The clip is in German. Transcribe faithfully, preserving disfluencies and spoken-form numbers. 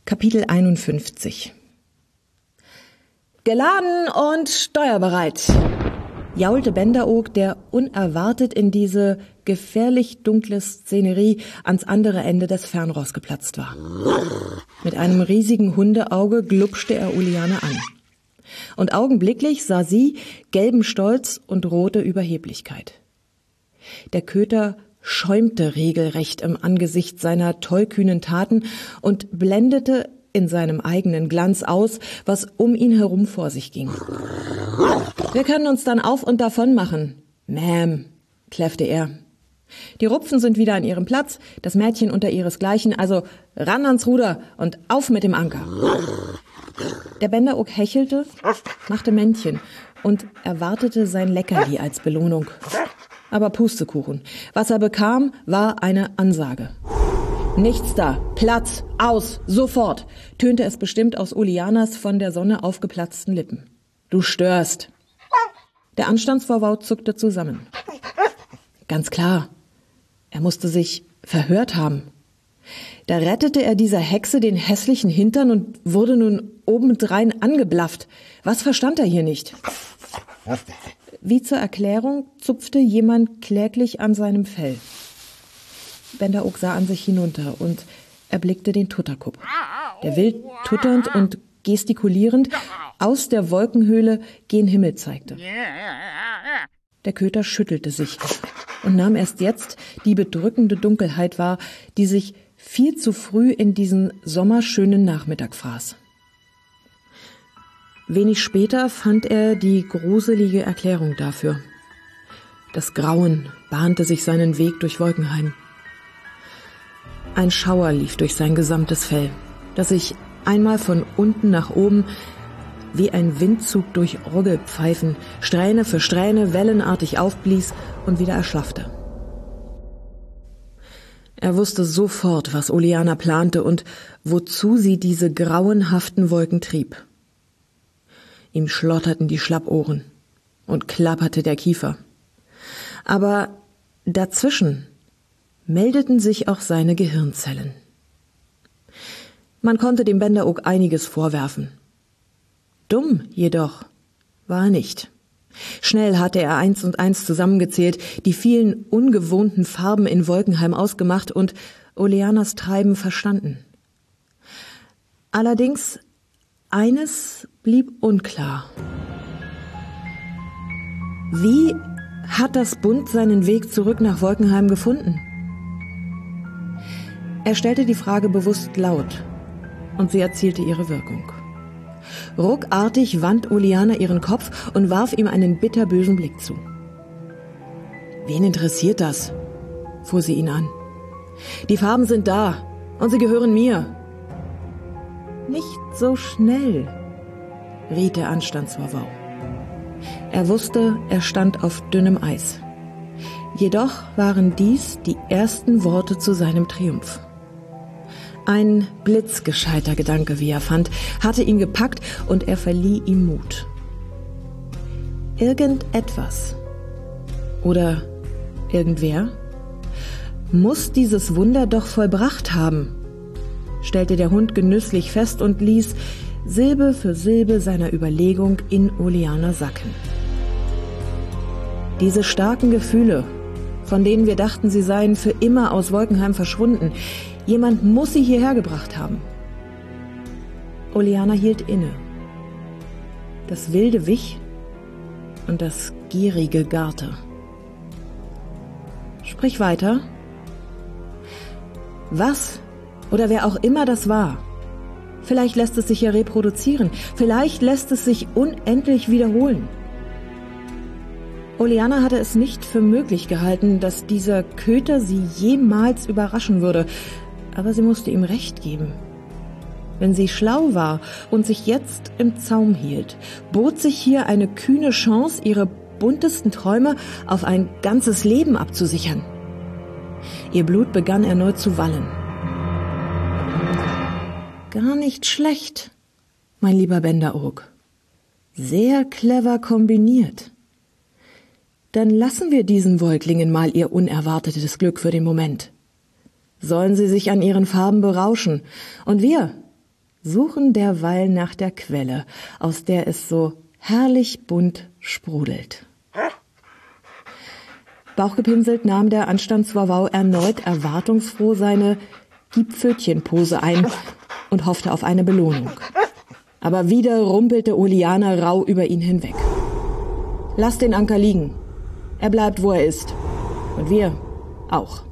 Kapitel einundfünfzig. Geladen und steuerbereit, jaulte Benderoog, der unerwartet in diese gefährlich dunkle Szenerie ans andere Ende des Fernrohrs geplatzt war. Mit einem riesigen Hundeauge glupschte er Uliane an. Und augenblicklich sah sie gelben Stolz und rote Überheblichkeit. Der Köter schäumte regelrecht im Angesicht seiner tollkühnen Taten und blendete in seinem eigenen Glanz aus, was um ihn herum vor sich ging. Wir können uns dann auf und davon machen, Ma'am, kläffte er. Die Rupfen sind wieder an ihrem Platz, das Mädchen unter ihresgleichen, also ran ans Ruder und auf mit dem Anker. Der Benderoog hechelte, machte Männchen und erwartete sein Leckerli als Belohnung. Aber Pustekuchen. Was er bekam, war eine Ansage. Nichts da, Platz, aus, sofort, tönte es bestimmt aus Ulianas von der Sonne aufgeplatzten Lippen. Du störst. Der Anstandsvorwau zuckte zusammen. Ganz klar, er musste sich verhört haben. Da rettete er dieser Hexe den hässlichen Hintern und wurde nun obendrein angeblafft. Was verstand er hier nicht? Wie zur Erklärung zupfte jemand kläglich an seinem Fell. Benderoog sah an sich hinunter und erblickte den Tutterkup, der wild tutternd und gestikulierend aus der Wolkenhöhle gen Himmel zeigte. Der Köter schüttelte sich und nahm erst jetzt die bedrückende Dunkelheit wahr, die sich viel zu früh in diesen sommerschönen Nachmittag fraß. Wenig später fand er die gruselige Erklärung dafür. Das Grauen bahnte sich seinen Weg durch Wolkenheim. Ein Schauer lief durch sein gesamtes Fell, das sich einmal von unten nach oben wie ein Windzug durch Orgelpfeifen Strähne für Strähne wellenartig aufblies und wieder erschlaffte. Er wusste sofort, was Uliana plante und wozu sie diese grauenhaften Wolken trieb. Ihm schlotterten die Schlappohren und klapperte der Kiefer. Aber dazwischen meldeten sich auch seine Gehirnzellen. Man konnte dem Benderoog einiges vorwerfen. Dumm jedoch war er nicht. Schnell hatte er eins und eins zusammengezählt, die vielen ungewohnten Farben in Wolkenheim ausgemacht und Ulianas Treiben verstanden. Allerdings eines blieb unklar. Wie hat das Bund seinen Weg zurück nach Wolkenheim gefunden? Er stellte die Frage bewusst laut und sie erzielte ihre Wirkung. Ruckartig wand Uliana ihren Kopf und warf ihm einen bitterbösen Blick zu. »Wen interessiert das?« fuhr sie ihn an. »Die Farben sind da und sie gehören mir.« »Nicht so schnell«, riet der Anstandsvorwau. Er wusste, er stand auf dünnem Eis. Jedoch waren dies die ersten Worte zu seinem Triumph. Ein blitzgescheiter Gedanke, wie er fand, hatte ihn gepackt und er verlieh ihm Mut. Irgendetwas oder irgendwer muss dieses Wunder doch vollbracht haben, stellte der Hund genüsslich fest und ließ Silbe für Silbe seiner Überlegung in Uliana sacken. Diese starken Gefühle, von denen wir dachten, sie seien für immer aus Wolkenheim verschwunden, jemand muss sie hierher gebracht haben. Uliana hielt inne. Das Wilde wich und das Gierige garte. Sprich weiter. Was oder wer auch immer das war, vielleicht lässt es sich ja reproduzieren, vielleicht lässt es sich unendlich wiederholen. Uliana hatte es nicht für möglich gehalten, dass dieser Köter sie jemals überraschen würde, aber sie musste ihm recht geben. Wenn sie schlau war und sich jetzt im Zaum hielt, bot sich hier eine kühne Chance, ihre buntesten Träume auf ein ganzes Leben abzusichern. Ihr Blut begann erneut zu wallen. Gar nicht schlecht, mein lieber Benderoog. Sehr clever kombiniert. Dann lassen wir diesen Wolklingen mal ihr unerwartetes Glück für den Moment. Sollen sie sich an ihren Farben berauschen. Und wir, suchen derweil nach der Quelle, aus der es so herrlich bunt sprudelt. Bauchgepinselt nahm der Anstandswauwau erneut erwartungsfroh seine Gib-Pfötchen-Pose ein und hoffte auf eine Belohnung. Aber wieder rumpelte Olianer rau über ihn hinweg. »Lass den Anker liegen. Er bleibt, wo er ist. Und wir auch.«